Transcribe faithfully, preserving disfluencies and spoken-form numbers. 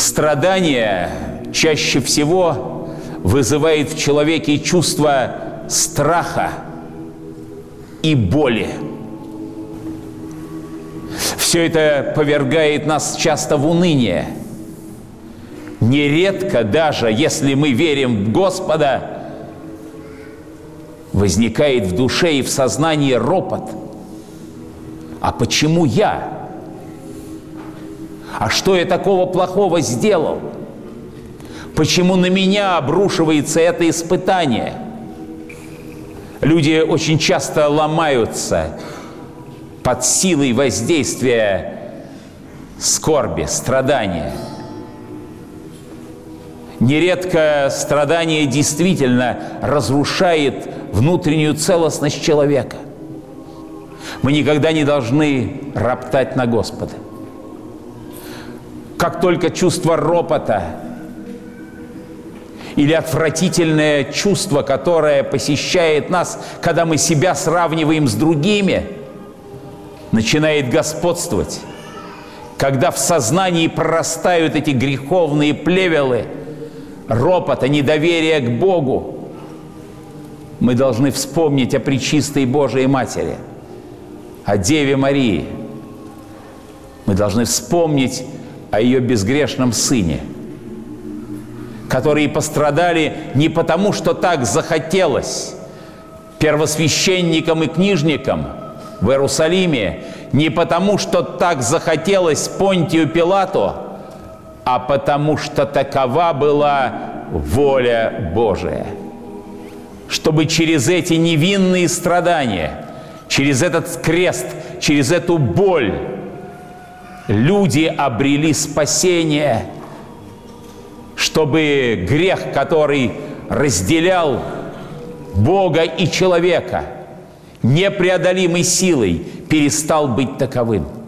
Страдание чаще всего вызывает в человеке чувство страха и боли. Все это повергает нас часто в уныние. Нередко, даже если мы верим в Господа, возникает в душе и в сознании ропот. А почему я? А что я такого плохого сделал? Почему на меня обрушивается это испытание? Люди очень часто ломаются под силой воздействия скорби, страдания. Нередко страдание действительно разрушает внутреннюю целостность человека. Мы никогда не должны роптать на Господа. Как только чувство ропота или отвратительное чувство, которое посещает нас, когда мы себя сравниваем с другими, начинает господствовать, когда в сознании прорастают эти греховные плевелы ропота, недоверия к Богу, мы должны вспомнить о Пречистой Божией Матери, о Деве Марии. Мы должны вспомнить о ее безгрешном Сыне, которые пострадали не потому, что так захотелось первосвященникам и книжникам в Иерусалиме, не потому, что так захотелось Понтию Пилату, а потому, что такова была воля Божия. Чтобы через эти невинные страдания, через этот крест, через эту боль люди обрели спасение, чтобы грех, который разделял Бога и человека, непреодолимой силой перестал быть таковым.